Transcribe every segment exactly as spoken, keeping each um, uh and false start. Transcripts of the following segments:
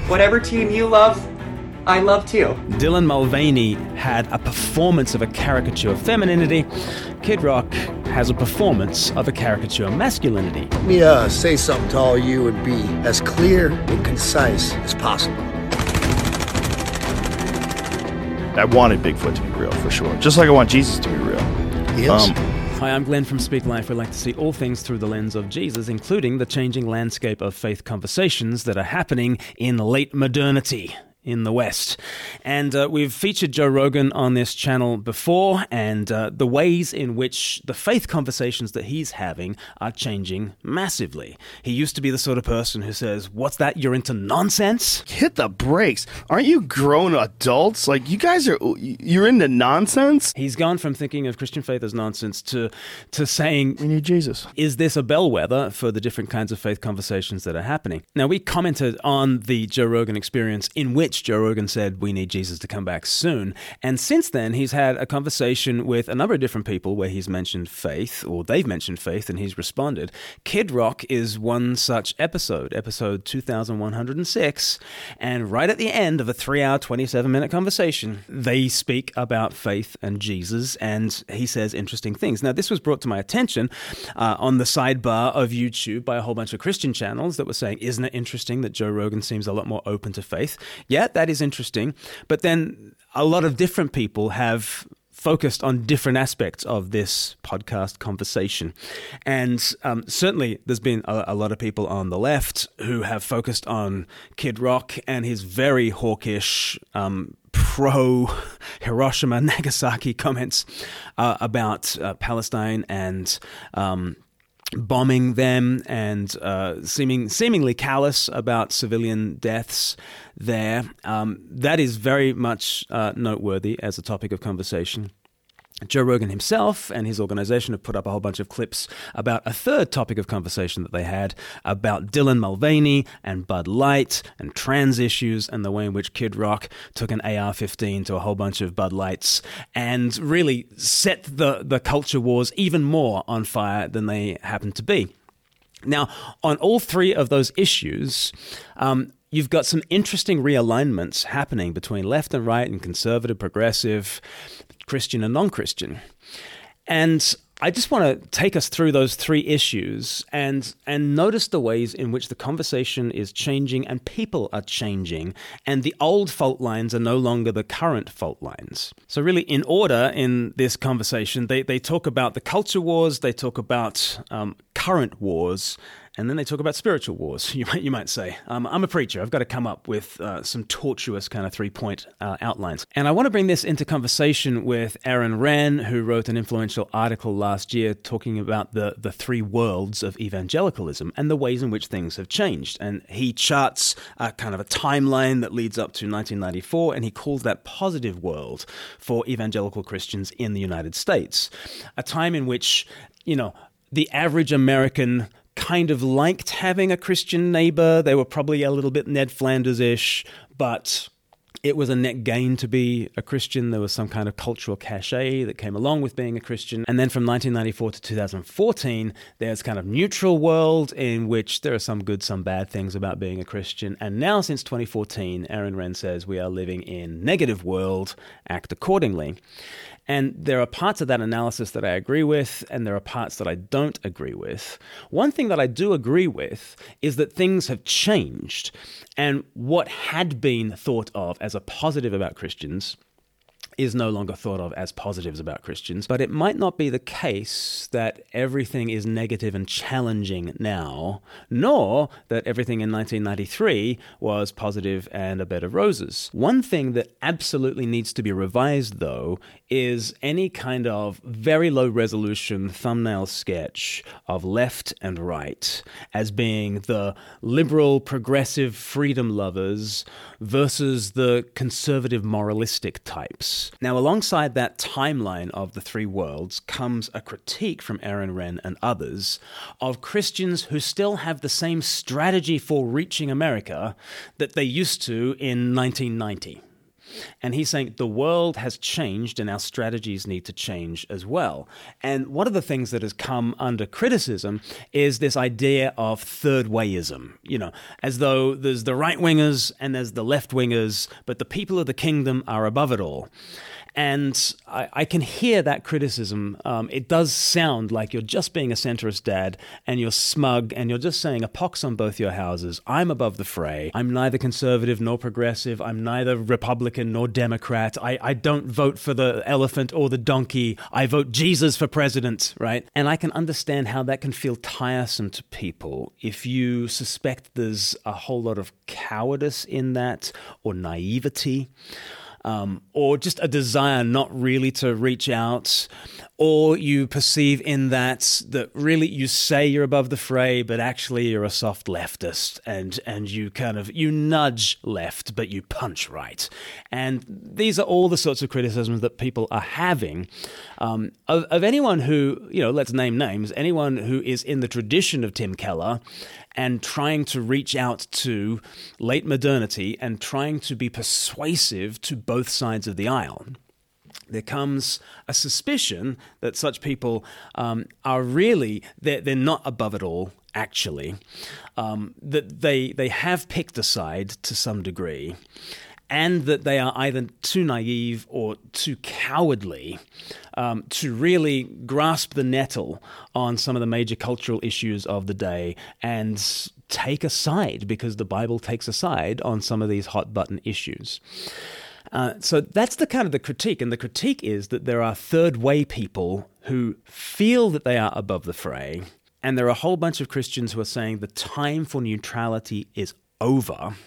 Whatever team you love, I love too. Dylan Mulvaney had a performance of a caricature of femininity. Kid Rock has a performance of a caricature of masculinity. Let me uh, say something to all you and be as clear and concise as possible. I wanted Bigfoot to be real, for sure. Just like I want Jesus to be real. Yes. Um, Hi, I'm Glenn from Speak Life. We like to see all things through the lens of Jesus, including the changing landscape of faith conversations that are happening in late modernity in the West. And uh, we've featured Joe Rogan on this channel before, and uh, the ways in which the faith conversations that he's having are changing massively. He used to be the sort of person who says, "What's that? You're into nonsense?" hit the brakes. Aren't you grown adults? Like, you guys are, you're into nonsense? He's gone from thinking of Christian faith as nonsense to, to saying, We need Jesus. is this a bellwether for the different kinds of faith conversations that are happening? Now, we commented on the Joe Rogan Experience, in which Joe Rogan said, we need Jesus to come back soon. And since then, he's had a conversation with a number of different people where he's mentioned faith, or they've mentioned faith, and he's responded. Kid Rock is one such episode, episode two thousand one hundred six. And right at the end of a three-hour, twenty-seven minute conversation, they speak about faith and Jesus, and he says interesting things. Now, this was brought to my attention uh, on the sidebar of YouTube by a whole bunch of Christian channels that were saying, isn't it interesting that Joe Rogan seems a lot more open to faith? Yeah, that is interesting. But then a lot of different people have focused on different aspects of this podcast conversation. And um, certainly there's been a, a lot of people on the left who have focused on Kid Rock and his very hawkish um, pro-Hiroshima, Nagasaki comments uh, about uh, Palestine and um, bombing them, and uh, seeming seemingly callous about civilian deaths there. Um, that is very much uh, noteworthy as a topic of conversation. Joe Rogan himself and his organization have put up a whole bunch of clips about a third topic of conversation that they had about Dylan Mulvaney and Bud Light and trans issues, and the way in which Kid Rock took an A R fifteen to a whole bunch of Bud Lights and really set the, the culture wars even more on fire than they happened to be. Now, on all three of those issues, um, you've got some interesting realignments happening between left and right and conservative, progressive, Christian and non-Christian. And I just want to take us through those three issues and and notice the ways in which the conversation is changing and people are changing, and the old fault lines are no longer the current fault lines. So really, in order in this conversation, they, they talk about the culture wars, they talk about um, current wars, and then they talk about spiritual wars, you might, you might say. Um, I'm a preacher. I've got to come up with uh, some tortuous kind of three-point uh, outlines. And I want to bring this into conversation with Aaron Renn, who wrote an influential article last year talking about the, the three worlds of evangelicalism and the ways in which things have changed. And he charts a kind of a timeline that leads up to nineteen ninety-four, and he calls that positive world for evangelical Christians in the United States. A time in which, you know, the average American kind of liked having a Christian neighbor. They were probably a little bit Ned Flanders-ish, but it was a net gain to be a Christian. There was some kind of cultural cachet that came along with being a Christian. And then from nineteen ninety-four to two thousand fourteen, there's kind of neutral world in which there are some good, some bad things about being a Christian. And now since twenty fourteen, Aaron Renn says we are living in negative world, act accordingly. And there are parts of that analysis that I agree with, and there are parts that I don't agree with. One thing that I do agree with is that things have changed, and what had been thought of as a positive about Christians is no longer thought of as positives about Christians. But it might not be the case that everything is negative and challenging now, nor that everything in nineteen ninety-three was positive and a bed of roses. One thing that absolutely needs to be revised, though, is any kind of very low resolution thumbnail sketch of left and right as being the liberal, progressive freedom lovers versus the conservative moralistic types. Now, alongside that timeline of the three worlds comes a critique from Aaron Renn and others of Christians who still have the same strategy for reaching America that they used to in nineteen ninety. And he's saying the world has changed and our strategies need to change as well. And one of the things that has come under criticism is this idea of third wayism, you know, as though there's the right wingers and there's the left wingers, but the people of the kingdom are above it all. And I, I can hear that criticism. Um, it does sound like you're just being a centrist dad and you're smug and you're just saying a pox on both your houses. I'm above the fray. I'm neither conservative nor progressive. I'm neither Republican nor Democrat. I, I don't vote for the elephant or the donkey. I vote Jesus for president, right? And I can understand how that can feel tiresome to people if you suspect there's a whole lot of cowardice in that or naivety. Um, or just a desire not really to reach out, or you perceive in that that really you say you're above the fray, but actually you're a soft leftist, and and you kind of you nudge left, but you punch right. And these are all the sorts of criticisms that people are having um, of, of anyone who, you know, let's name names, anyone who is in the tradition of Tim Keller and trying to reach out to late modernity and trying to be persuasive to both sides of the aisle. There comes a suspicion that such people um, are really, they're, they're not above it all, actually, um, that they they have picked a side to some degree, and that they are either too naive or too cowardly um, to really grasp the nettle on some of the major cultural issues of the day and take a side, because the Bible takes a side on some of these hot button issues. Uh, so that's the kind of the critique, and the critique is that there are third way people who feel that they are above the fray, and there are a whole bunch of Christians who are saying the time for neutrality is over.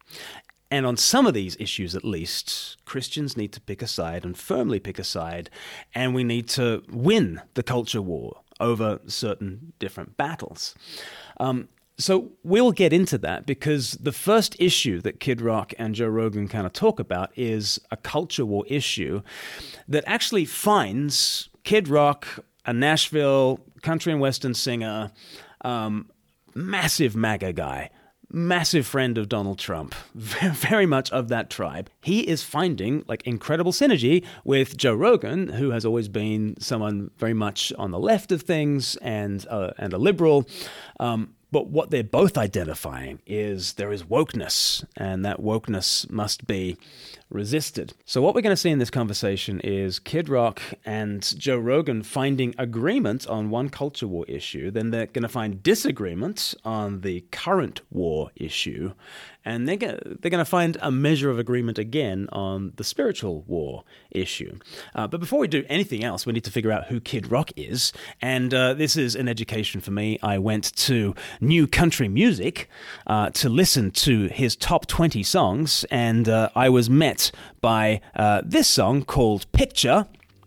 And on some of these issues, at least, Christians need to pick a side and firmly pick a side, and we need to win the culture war over certain different battles. Um, so we'll get into that, because the first issue that Kid Rock and Joe Rogan kind of talk about is a culture war issue that actually finds Kid Rock, a Nashville country and western singer, um, massive MAGA guy, massive friend of Donald Trump, very much of that tribe. He is finding like incredible synergy with Joe Rogan, who has always been someone very much on the left of things and uh, and a liberal. Um, but what they're both identifying is there is wokeness, and that wokeness must be resisted. So what we're going to see in this conversation is Kid Rock and Joe Rogan finding agreement on one culture war issue, then they're going to find disagreement on the current war issue, and they're going to, they're going to find a measure of agreement again on the spiritual war issue. Uh, but before we do anything else, we need to figure out who Kid Rock is, and uh, this is an education for me. I went to New Country Music uh, to listen to his top twenty songs, and uh, I was met by uh, this song called Picture.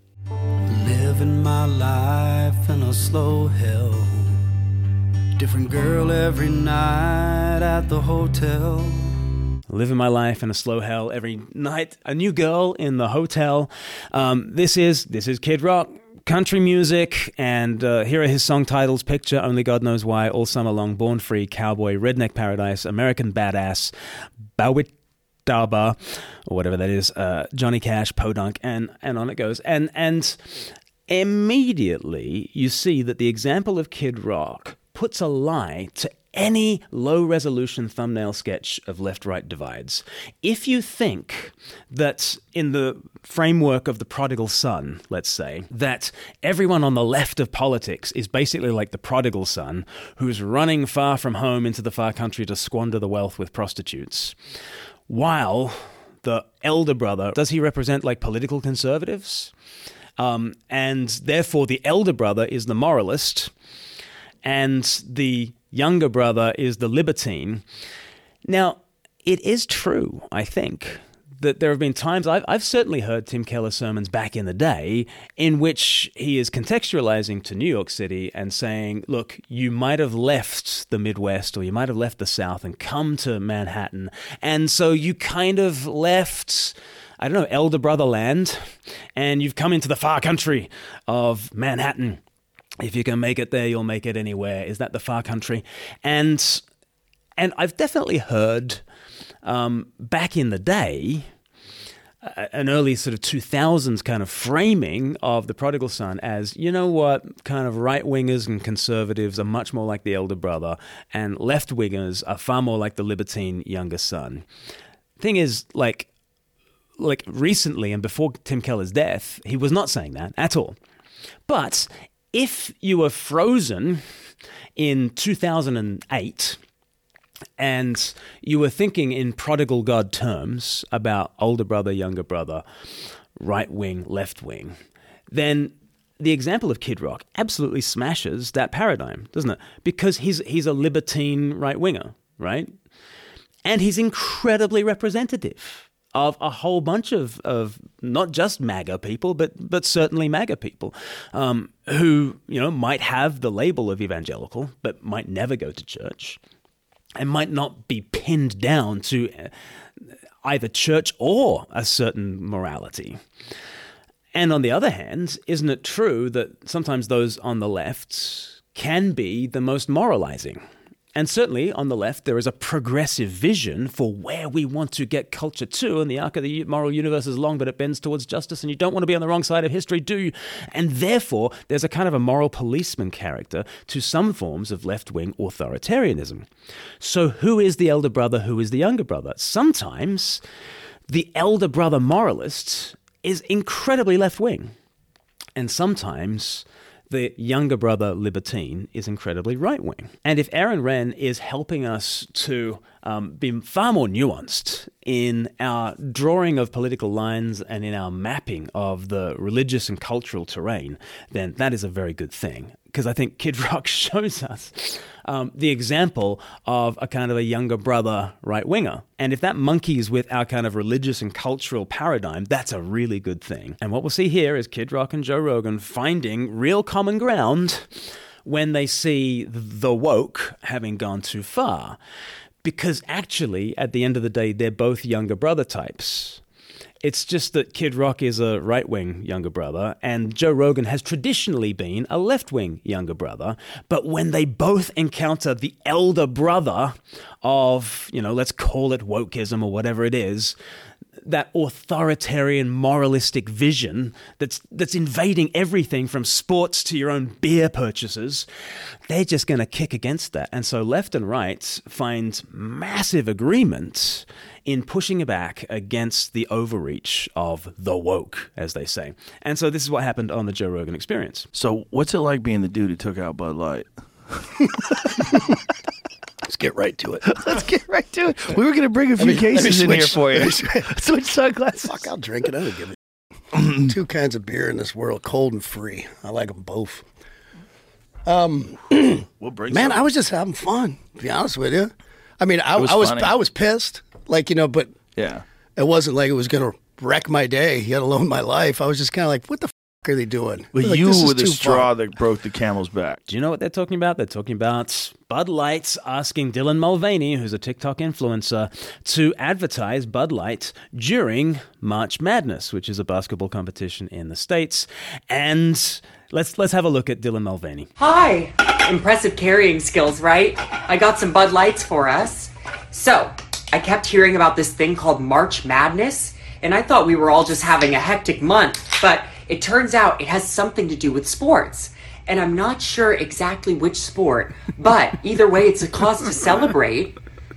Living my life in a slow hell. Different girl every night at the hotel. Living my life in a slow hell every night. A new girl in the hotel. Um, this is this is Kid Rock. Country music, and uh, here are his song titles: Picture, Only God Knows Why, All Summer Long, Born Free, Cowboy, Redneck Paradise, American Badass, Bowit Daba, or whatever that is, uh, Johnny Cash, Podunk, and and on it goes. And and immediately you see that the example of Kid Rock puts a lie to any low-resolution thumbnail sketch of left-right divides. If you think that in the framework of the prodigal son, let's say, that everyone on the left of politics is basically like the prodigal son who's running far from home into the far country to squander the wealth with prostitutes, while the elder brother, does he represent like political conservatives? Um, and therefore the elder brother is the moralist, and the younger brother is the libertine. Now, it is true, I think, that there have been times, I've, I've certainly heard Tim Keller sermons back in the day, in which he is contextualizing to New York City and saying, look, you might have left the Midwest or you might have left the South and come to Manhattan. And so you kind of left, I don't know, elder brother land, and you've come into the far country of Manhattan. If you can make it there, you'll make it anywhere. Is that the far country? And and I've definitely heard um, back in the day an early sort of two thousands kind of framing of the prodigal son as, you know what, kind of right-wingers and conservatives are much more like the elder brother, and left-wingers are far more like the libertine younger son. Thing is, like, like recently and before Tim Keller's death, he was not saying that at all. But if you were frozen in two thousand eight and you were thinking in prodigal God terms about older brother, younger brother, right wing, left wing, then the example of Kid Rock absolutely smashes that paradigm, doesn't it? Because he's he's a libertine right winger, right? And he's incredibly representative of a whole bunch of, of not just MAGA people, but but certainly MAGA people, um, who, you know, might have the label of evangelical, but might never go to church, and might not be pinned down to either church or a certain morality. And on the other hand, isn't it true that sometimes those on the left can be the most moralizing? And certainly on the left, there is a progressive vision for where we want to get culture to. And the arc of the moral universe is long, but it bends towards justice. And you don't want to be on the wrong side of history, do you? And therefore, there's a kind of a moral policeman character to some forms of left-wing authoritarianism. So who is the elder brother? Who is the younger brother? Sometimes the elder brother moralist is incredibly left-wing. And sometimes the younger brother libertine is incredibly right-wing. And if Aaron Renn is helping us to um, be far more nuanced in our drawing of political lines and in our mapping of the religious and cultural terrain, then that is a very good thing. Because I think Kid Rock shows us um, the example of a kind of a younger brother right-winger. And if that monkeys with our kind of religious and cultural paradigm, that's a really good thing. And what we'll see here is Kid Rock and Joe Rogan finding real common ground when they see the woke having gone too far. Because actually, at the end of the day, they're both younger brother types. It's just that Kid Rock is a right-wing younger brother, and Joe Rogan has traditionally been a left-wing younger brother. But when they both encounter the elder brother of, you know, let's call it wokeism or whatever it is, that authoritarian moralistic vision that's that's invading everything from sports to your own beer purchases, they're just going to kick against that. And so left and right find massive agreement in pushing back against the overreach of the woke, as they say. And so this is what happened on the Joe Rogan Experience. So what's it like being the dude who took out Bud Light? Let's get right to it. Let's get right to it. We were going to bring a few Let me- cases let me in here switch- for you. let me switch- Switch sunglasses. Fuck, I'll drink it. I don't give a Two kinds of beer in this world, cold and free. I like them both. Um, We'll bring man, some. I was just having fun, to be honest with you. I mean, I It was I was funny. I was pissed, like, you know, but Yeah. it wasn't like it was going to wreck my day, let alone my life. I was just kind of like, what the fuck are they doing? But Like, you this is were the too straw fun. that broke the camel's back. Do you know what they're talking about? They're talking about Bud Light asking Dylan Mulvaney, who's a TikTok influencer, to advertise Bud Light during March Madness, which is a basketball competition in the States. And let's let's have a look at Dylan Mulvaney. Hi! Impressive carrying skills, right? I got some Bud Lights for us. So, I kept hearing about this thing called March Madness, and I thought we were all just having a hectic month, but it turns out it has something to do with sports. And I'm not sure exactly which sport, but either way, it's a cause to celebrate.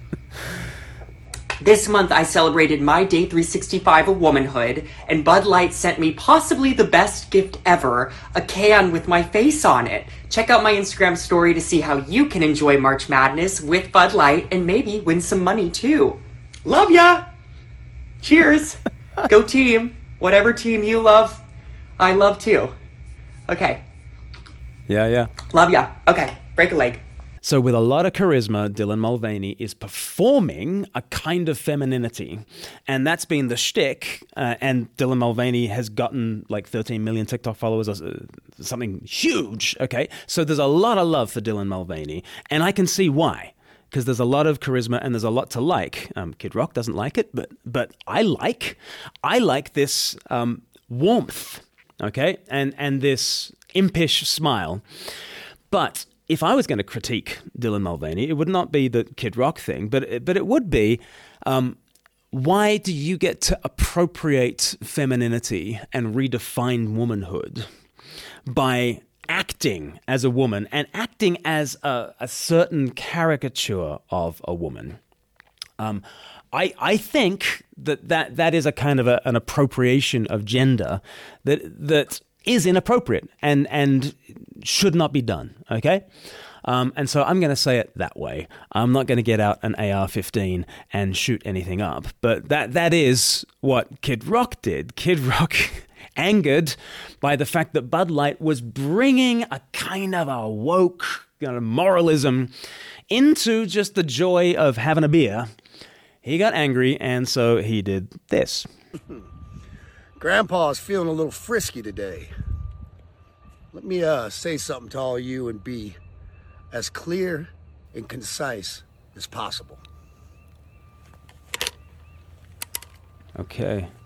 This month, I celebrated my day three sixty-five of womanhood, and Bud Light sent me possibly the best gift ever, a can with my face on it. Check out my Instagram story to see how you can enjoy March Madness with Bud Light and maybe win some money too. Love ya! Cheers! Go team! Whatever team you love, I love too. Okay. Yeah, yeah. Love ya. Okay. Break a leg. So with a lot of charisma, Dylan Mulvaney is performing a kind of femininity. And that's been the shtick. Uh, and Dylan Mulvaney has gotten like thirteen million TikTok followers, or uh, something huge, okay? So there's a lot of love for Dylan Mulvaney. And I can see why. Because there's a lot of charisma and there's a lot to like. Um, Kid Rock doesn't like it, but but I like. I like this um, warmth, okay? And, and this impish smile. But if I was going to critique Dylan Mulvaney, it would not be the Kid Rock thing, but it, but it would be, um, why do you get to appropriate femininity and redefine womanhood by acting as a woman and acting as a, a certain caricature of a woman? Um, I I think that, that that is a kind of a, an appropriation of gender that that is inappropriate and and should not be done. Okay. Um, and so I'm going to say it that way. I'm not going to get out an A R fifteen and shoot anything up. But that that is what Kid Rock did. Kid Rock, angered by the fact that Bud Light was bringing a kind of a woke kind of moralism into just the joy of having a beer, he got angry, and so he did this. Grandpa's feeling a little frisky today. Let me uh, say something to all you and be as clear and concise as possible. Okay.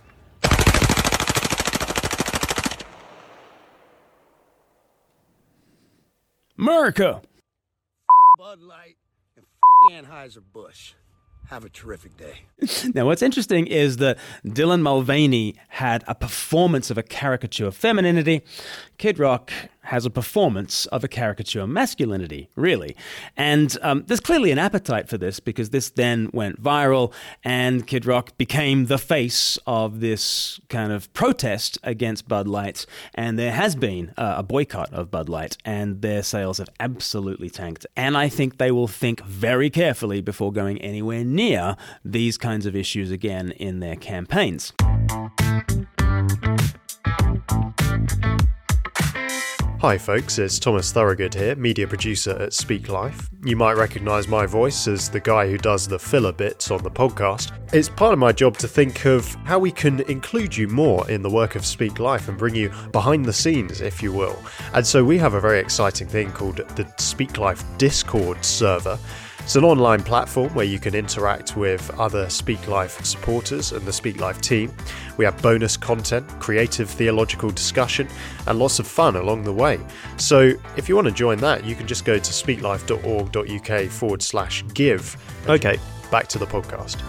America! Bud Light and Anheuser-Busch. Have a terrific day. Now, what's interesting is that Dylan Mulvaney had a performance of a caricature of femininity. Kid Rock has a performance of a caricature of masculinity, really. And um, there's clearly an appetite for this because this then went viral and Kid Rock became the face of this kind of protest against Bud Light. And there has been uh, a boycott of Bud Light and their sales have absolutely tanked. And I think they will think very carefully before going anywhere near these kinds of issues again in their campaigns. Hi folks, it's Thomas Thorogood here, media producer at Speak Life. You might recognise my voice as the guy who does the filler bits on the podcast. It's part of my job to think of how we can include you more in the work of Speak Life and bring you behind the scenes, if you will. And so we have a very exciting thing called the Speak Life Discord server. It's an online platform where you can interact with other Speak Life supporters and the Speak Life team. We have bonus content, creative theological discussion, and lots of fun along the way. So if you want to join that, you can just go to speaklife.org.uk forward slash give. Okay, back to the podcast.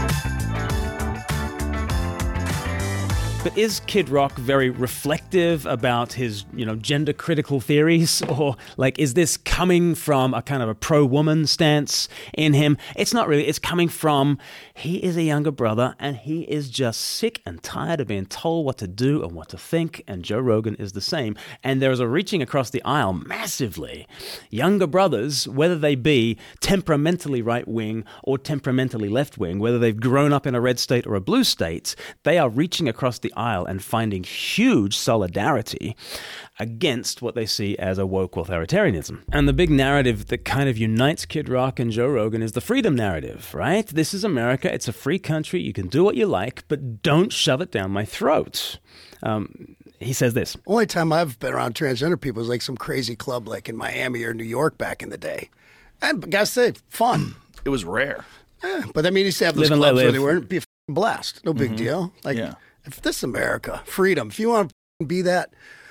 But is Kid Rock very reflective about his, you know, gender critical theories? Or like, is this coming from a kind of a pro-woman stance in him? It's not really. It's coming from, he is a younger brother and he is just sick and tired of being told what to do and what to think. And Joe Rogan is the same. And there is a reaching across the aisle massively. Younger brothers, whether they be temperamentally right-wing or temperamentally left-wing, whether they've grown up in a red state or a blue state, they are reaching across the aisle and finding huge solidarity against what they see as a woke authoritarianism. And the big narrative that kind of unites Kid Rock and Joe Rogan is the freedom narrative, right? This is America. It's a free country. You can do what you like, but don't shove it down my throat. Um, he says this. Only time I've been around transgender people is like some crazy club like in Miami or New York back in the day. And I gotta say, fun. It was rare. Yeah, but I mean, he used to have those Live and let clubs where live. they weren't be a f***ing blast. No big deal. Like, Yeah. if this is America, freedom, if you want to be that,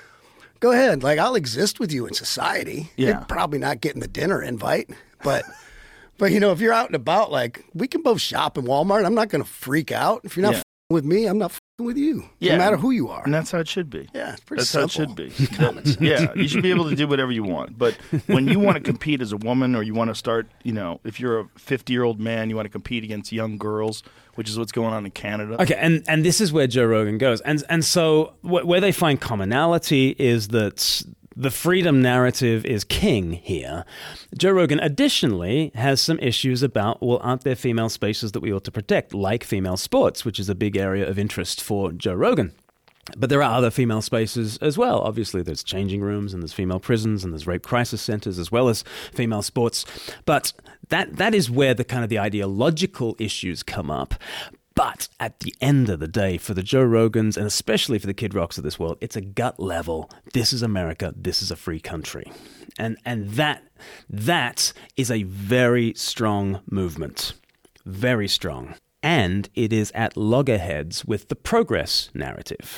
go ahead. Like, I'll exist with you in society. Yeah. You're probably not getting the dinner invite, but, but you know, if you're out and about, like, we can both shop in Walmart. I'm not going to freak out. If you're not Yeah. f***ing with me, I'm not f***ing with you. Yeah. No matter who you are. And that's how it should be. Yeah, it's pretty That's simple. how it should be. Yeah, you should be able to do whatever you want. But when you want to compete as a woman or you want to start, you know, if you're a fifty-year-old man, you want to compete against young girls, which is what's going on in Canada. Okay, and, and this is where Joe Rogan goes. And and so wh- where they find commonality is that the freedom narrative is king here. Joe Rogan additionally has some issues about, well, aren't there female spaces that we ought to protect, like female sports, which is a big area of interest for Joe Rogan. But there are other female spaces as well. Obviously, there's changing rooms and there's female prisons and there's rape crisis centers as well as female sports. But that that is where the kind of the ideological issues come up. But at the end of the day, for the Joe Rogans and especially for the Kid Rocks of this world, it's a gut level. This is America. This is a free country. And and that that is a very strong movement. Very strong. And it is at loggerheads with the progress narrative.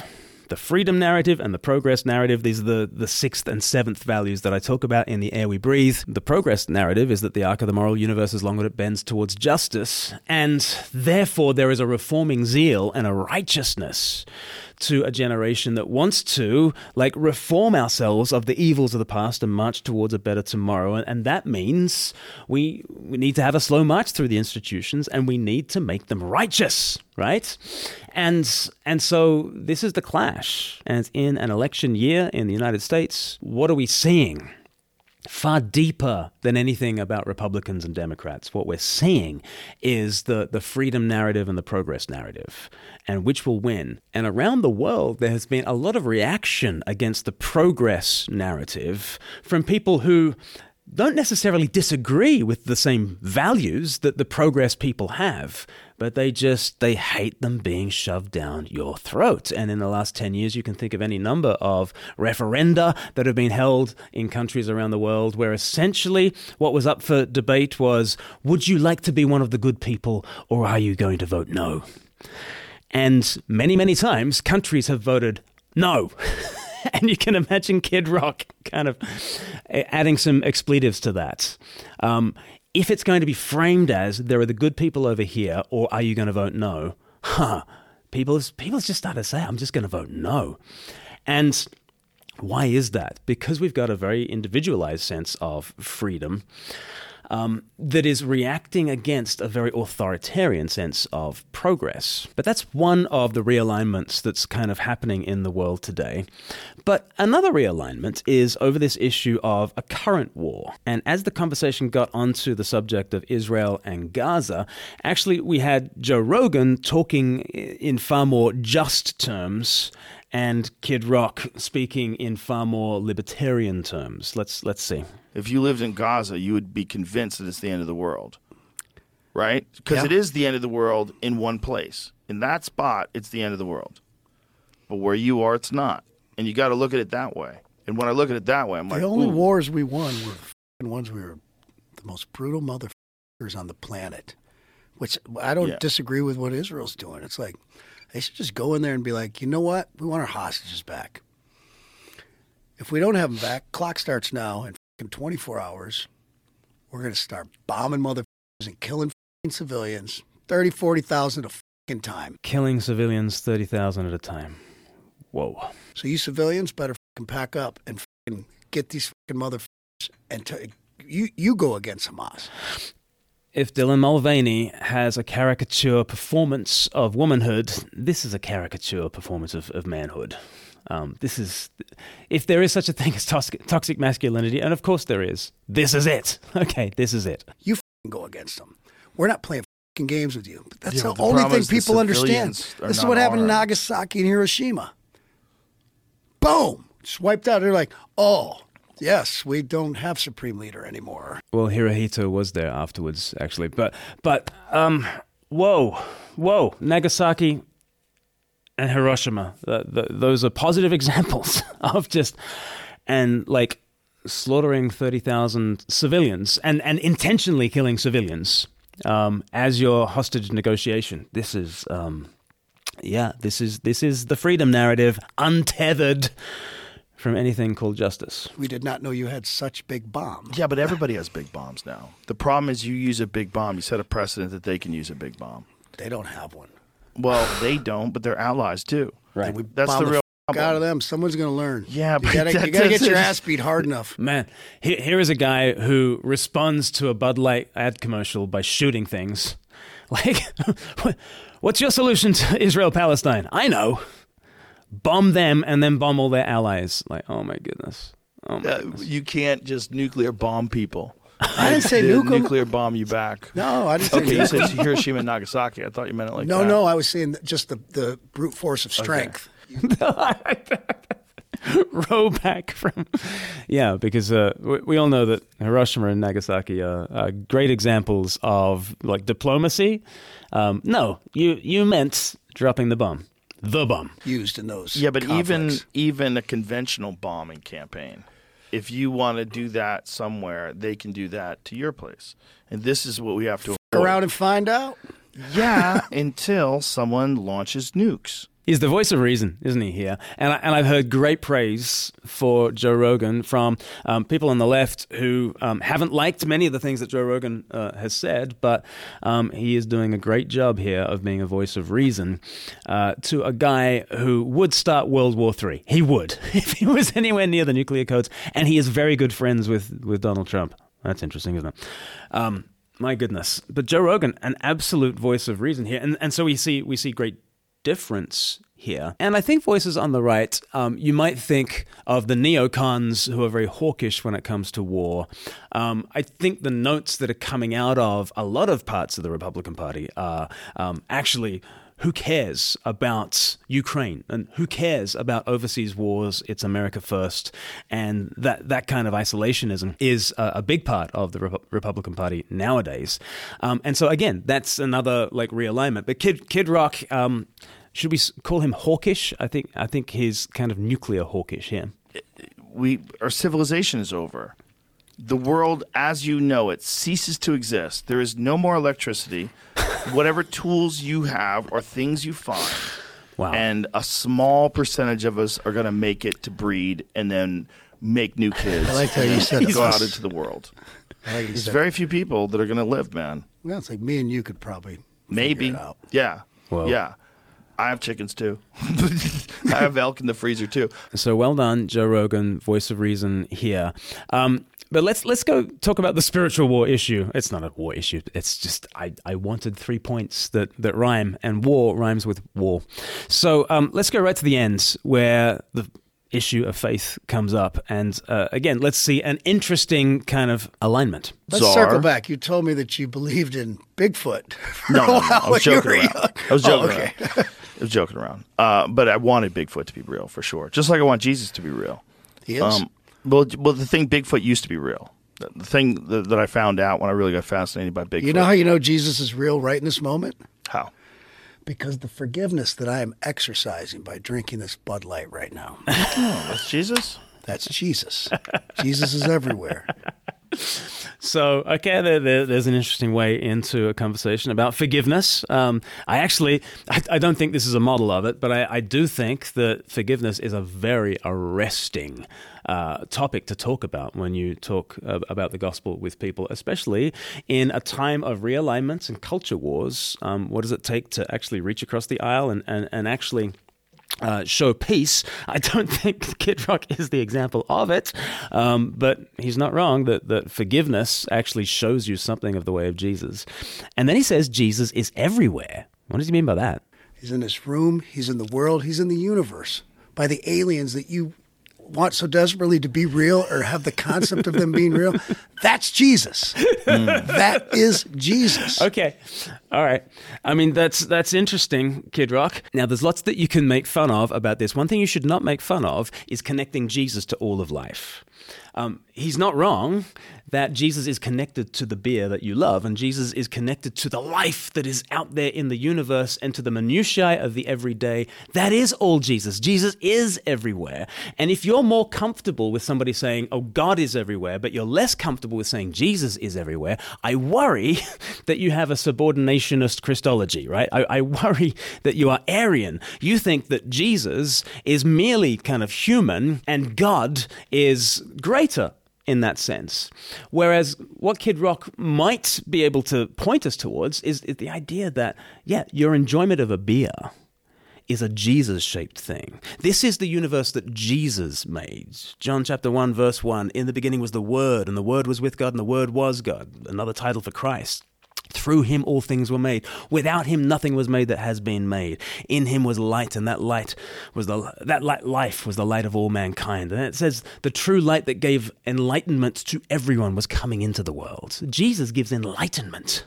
The freedom narrative and the progress narrative, these are the, the sixth and seventh values that I talk about in The Air We Breathe. The progress narrative is that the arc of the moral universe, as long as it bends towards justice, and therefore there is a reforming zeal and a righteousness to a generation that wants to, like, reform ourselves of the evils of the past and march towards a better tomorrow. And, and that means we, we need to have a slow march through the institutions, and we need to make them righteous, right? And and so this is the clash. And in an election year in the United States, what are we seeing? Far deeper than anything about Republicans and Democrats, what we're seeing is the, the freedom narrative and the progress narrative, and which will win. And around the world, there has been a lot of reaction against the progress narrative from people who don't necessarily disagree with the same values that the progress people have, but they just, they hate them being shoved down your throat. And in the last ten years, you can think of any number of referenda that have been held in countries around the world where essentially what was up for debate was, would you like to be one of the good people, or are you going to vote no? And many, many times, countries have voted no. And you can imagine Kid Rock kind of adding some expletives to that. Um, if it's going to be framed as, there are the good people over here, or are you going to vote no? Huh. People, people just start to say, I'm just going to vote no. And why is that? Because we've got a very individualized sense of freedom Um, that is reacting against a very authoritarian sense of progress. But that's one of the realignments that's kind of happening in the world today. But another realignment is over this issue of a current war. And as the conversation got onto the subject of Israel and Gaza, actually we had Joe Rogan talking in far more just terms and Kid Rock speaking in far more libertarian terms. Let's let's see. If you lived in Gaza, you would be convinced that it's the end of the world, right? Because Yeah. it is the end of the world in one place. In that spot, it's the end of the world. But where you are, it's not. And you got to look at it that way. And when I look at it that way, I'm like, The only ooh. wars we won were the f***ing ones we were the most brutal motherfuckers on the planet. Which I don't Yeah. disagree with what Israel's doing. It's like they should just go in there and be like, you know what? We want our hostages back. If we don't have them back, clock starts now, and in twenty-four hours, we're going to start bombing motherfuckers and killing f***ing civilians, thirty, forty thousand a f***ing time. Killing civilians thirty thousand at a time. Whoa. So you civilians better f***ing pack up and f***ing get these f***ing motherfuckers and t- you, you go against Hamas. If Dylan Mulvaney has a caricature performance of womanhood, this is a caricature performance of, of manhood. Um, this is, if there is such a thing as toxic, toxic masculinity, and of course there is, this is it. Okay, this is it. You f***ing go against them. We're not playing f***ing games with you. But that's Yeah, the but the only problem thing is the people understand. civilians are This is not what happened in armed. Nagasaki and Hiroshima. Boom! Just wiped out. They're like, oh, yes, we don't have Supreme Leader anymore. Well, Hirohito was there afterwards, actually. But, but, um, whoa, whoa, Nagasaki and Hiroshima. The, the, those are positive examples of just, and like slaughtering thirty thousand civilians and, and intentionally killing civilians um, as your hostage negotiation. This is, um, yeah, this is, this is the freedom narrative untethered from anything called justice. We did not know you had such big bombs. Yeah, but everybody has big bombs now. The problem is you use a big bomb, you set a precedent that they can use a big bomb. They don't have one. Well, they don't, but their allies do. Right. We That's bomb the real f- problem. out of them. Someone's going to learn. Yeah, you but gotta, that- you gotta get that's- your ass beat hard enough. Man, here, here is a guy who responds to a Bud Light ad commercial by shooting things. Like, what's your solution to Israel-Palestine? I know. Bomb them and then bomb all their allies. Like, oh my goodness. Oh my Uh, goodness. you can't just nuclear bomb people. I didn't say They nuke 'em. nuclear bomb you back. No, I didn't say Okay, you nuke said 'em. Hiroshima and Nagasaki. I thought you meant it like No, that. no, I was saying that just the, the brute force of strength. Row back from. Yeah, because uh, we, we all know that Hiroshima and Nagasaki are, are great examples of like diplomacy. Um, no, you, you meant dropping the bomb. The bomb. Used in those Yeah, but even conflicts. even a conventional bombing campaign, if you want to do that somewhere, they can do that to your place. And this is what we have to Go avoid. around and find out. Yeah, until someone launches nukes. He's the voice of reason, isn't he, here? And, I, and I've heard great praise for Joe Rogan from um, people on the left who um, haven't liked many of the things that Joe Rogan uh, has said, but um, he is doing a great job here of being a voice of reason uh, to a guy who would start World War Three. He would, if he was anywhere near the nuclear codes, and he is very good friends with, with Donald Trump. That's interesting, isn't it? Um, my goodness. But Joe Rogan, an absolute voice of reason here. And, and so we see we see great difference here. And I think voices on the right, um, you might think of the neocons who are very hawkish when it comes to war. Um, I think the notes that are coming out of a lot of parts of the Republican Party are um, actually, who cares about Ukraine and who cares about overseas wars? It's America first. And that, that kind of isolationism is a, a big part of the Rep- Republican Party nowadays. Um, and so again, that's another like realignment. But Kid, Kid Rock, um, should we call him hawkish? I think I think he's kind of nuclear hawkish here. We our civilization is over. The world as you know it ceases to exist. There is no more electricity. Whatever tools you have or things you find. Wow. And a small percentage of us are going to make it to breed and then make new kids. I like how you said and it. go out into the world. I like you There's said very few people that are going to live, man. Well, it's like me and you could probably Maybe. figure it out. Yeah. Whoa. Yeah. I have chickens too. I have elk in the freezer too. So well done, Joe Rogan, voice of reason here. Um, but let's let's go talk about the spiritual war issue. It's not a war issue. It's just I, I wanted three points that, that rhyme, and war rhymes with war. So um, let's go right to the end where the issue of faith comes up. And uh, again, let's see an interesting kind of alignment. Let's Czar. circle back. You told me that you believed in Bigfoot. for No, a no, no. while I was when you joking were around. young. I was joking Oh, okay. around. I was joking around. Uh, but I wanted Bigfoot to be real for sure. Just like I want Jesus to be real. He is? Um, well, well, the thing Bigfoot used to be real. The, the thing that, that I found out when I really got fascinated by Bigfoot. You know how you know Jesus is real right in this moment? How? Because the forgiveness that I am exercising by drinking this Bud Light right now, Oh, that's Jesus? that's Jesus. Jesus is everywhere. So, okay, there, there, there's an interesting way into a conversation about forgiveness. Um, I actually, I, I don't think this is a model of it, but I, I do think that forgiveness is a very arresting uh, topic to talk about when you talk uh, about the gospel with people, especially in a time of realignments and culture wars. Um, what does it take to actually reach across the aisle and, and, and actually Uh, show peace? I don't think Kid Rock is the example of it, um, but he's not wrong that, that forgiveness actually shows you something of the way of Jesus. And then he says Jesus is everywhere. What does he mean by that? He's in this room. He's in the world. He's in the universe. By the aliens that you want so desperately to be real or have the concept of them being real, that's Jesus. That is Jesus. Okay. All right. I mean, that's that's interesting, Kid Rock. Now, there's lots that you can make fun of about this. One thing you should not make fun of is connecting Jesus to all of life. Um, he's not wrong that Jesus is connected to the beer that you love, and Jesus is connected to the life that is out there in the universe and to the minutiae of the everyday. That is all Jesus. Jesus is everywhere. And if you're more comfortable with somebody saying, oh, God is everywhere, but you're less comfortable with saying Jesus is everywhere, I worry that you have a subordinationist Christology, right? I, I worry that you are Arian. You think that Jesus is merely kind of human and God is greater in that sense. Whereas what Kid Rock might be able to point us towards is, is the idea that, yeah, your enjoyment of a beer is a Jesus-shaped thing. This is the universe that Jesus made. John chapter one, verse one, in the beginning was the Word, and the Word was with God, and the Word was God. Another title for Christ. Through him all things were made. Without him nothing was made that has been made. In him was light, and that light was the that light life was the light of all mankind. And it says the true light that gave enlightenment to everyone was coming into the world. Jesus gives enlightenment.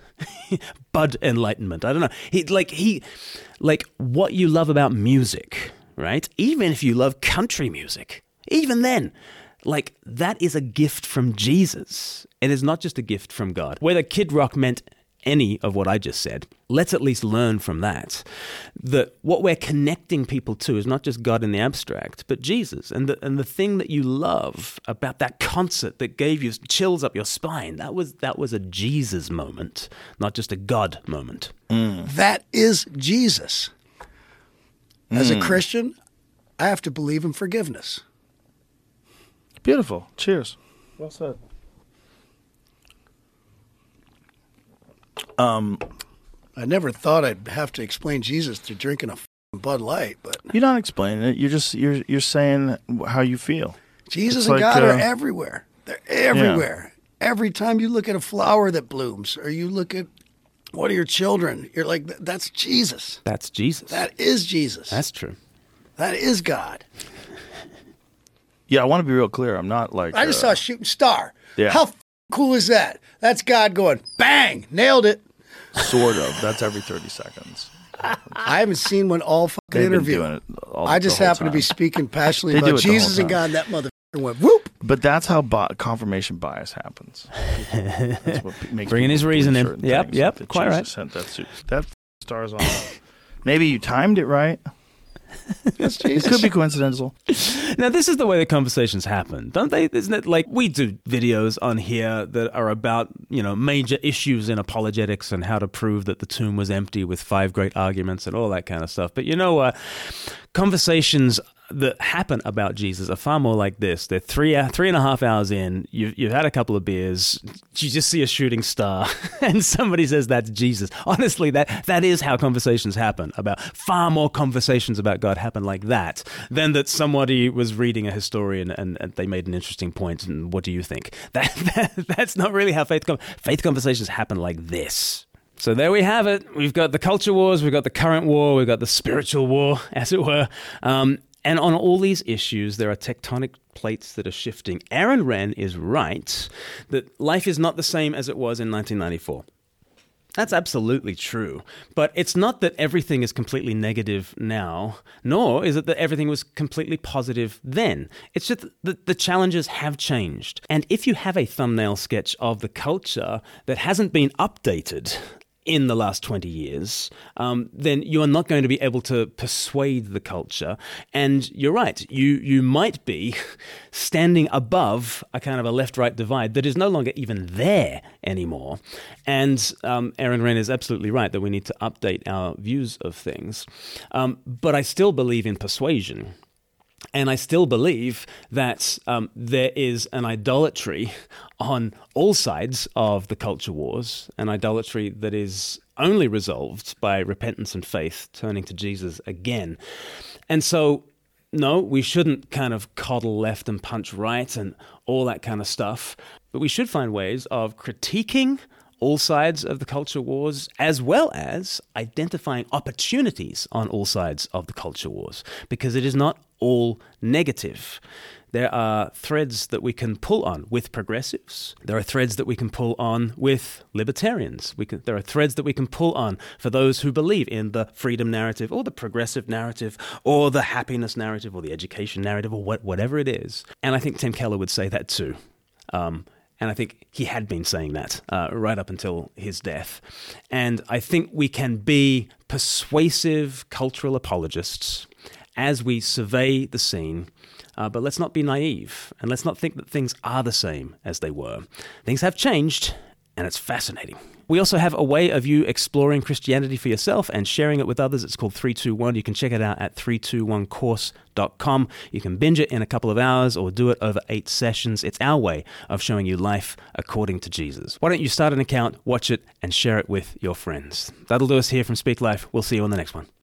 Bud enlightenment. I don't know. He like he like what you love about music, right? Even if you love country music, even then, like that is a gift from Jesus. It is not just a gift from God. Whether Kid Rock meant any of what I just said, let's at least learn from that. That what we're connecting people to is not just God in the abstract, but Jesus. And the, and the thing that you love about that concert that gave you chills up your spine, that was that was a Jesus moment, not just a God moment. That is Jesus. As Mm. a Christian, I have to believe in forgiveness. Beautiful. Cheers. Well said. Um, I never thought I'd have to explain Jesus through drinking a f***ing Bud Light, but you're not explaining it. You're just you're you're saying how you feel. Jesus It's and like, God are uh, everywhere. They're everywhere. Every time you look at a flower that blooms, or you look at one of your children, you're like, that's Jesus. That's Jesus. That is Jesus. That's true. That is God. Yeah, I want to be real clear. I'm not like I just uh, saw a shooting star. Yeah. How f- cool is that? That's God going, bang, nailed it. sort of. That's every thirty seconds. I haven't seen one all fucking They've been interview. doing it all, I just the whole happen to be time. speaking passionately They do about it the whole Jesus and time. God, and that motherfucker went whoop. But that's how bi- confirmation bias happens. That's what pe- makes Bringing people his believe reason in. certain Yep, things. yep, That quite Jesus right. Sent that, suit. that f- star's on. Maybe you timed it right. That's It Jesus. could be coincidental. Now, this is the way the conversations happen, don't they? Isn't it like we do videos on here that are about, you know, major issues in apologetics and how to prove that the tomb was empty with five great arguments and all that kind of stuff. But you know what? Conversations that happen about Jesus are far more like this. They're three, three and a half hours in. You've, you've had a couple of beers. You just see a shooting star, and somebody says that's Jesus. Honestly, that that is how conversations happen. About far more conversations about God happen like that than that somebody was reading a historian and, and they made an interesting point. And what do you think? That, that that's not really how faith com- faith conversations happen like this. So there we have it. We've got the culture wars, we've got the current war, we've got the spiritual war, as it were. Um, and on all these issues, there are tectonic plates that are shifting. Aaron Renn is right that life is not the same as it was in nineteen ninety-four. That's absolutely true. But it's not that everything is completely negative now, nor is it that everything was completely positive then. It's just that the challenges have changed. And if you have a thumbnail sketch of the culture that hasn't been updated in the last twenty years, um, then you are not going to be able to persuade the culture. And you're right, you you might be standing above a kind of a left-right divide that is no longer even there anymore. And um, Aaron Renn is absolutely right that we need to update our views of things. Um, but I still believe in persuasion. And I still believe that um, there is an idolatry on all sides of the culture wars, an idolatry that is only resolved by repentance and faith, turning to Jesus again. And so, no, we shouldn't kind of coddle left and punch right and all that kind of stuff, but we should find ways of critiquing all sides of the culture wars, as well as identifying opportunities on all sides of the culture wars, because it is not all negative. There are threads that we can pull on with progressives. There are threads that we can pull on with libertarians. We can, there are threads that we can pull on for those who believe in the freedom narrative or the progressive narrative or the happiness narrative or the education narrative or what, whatever it is. And I think Tim Keller would say that too. Um, And I think he had been saying that uh, right up until his death. And I think we can be persuasive cultural apologists as we survey the scene. Uh, but let's not be naive, and let's not think that things are the same as they were. Things have changed, and it's fascinating. We also have a way of you exploring Christianity for yourself and sharing it with others. It's called three two one. You can check it out at three two one course dot com. You can binge it in a couple of hours or do it over eight sessions. It's our way of showing you life according to Jesus. Why don't you start an account, watch it, and share it with your friends? That'll do us here from Speak Life. We'll see you on the next one.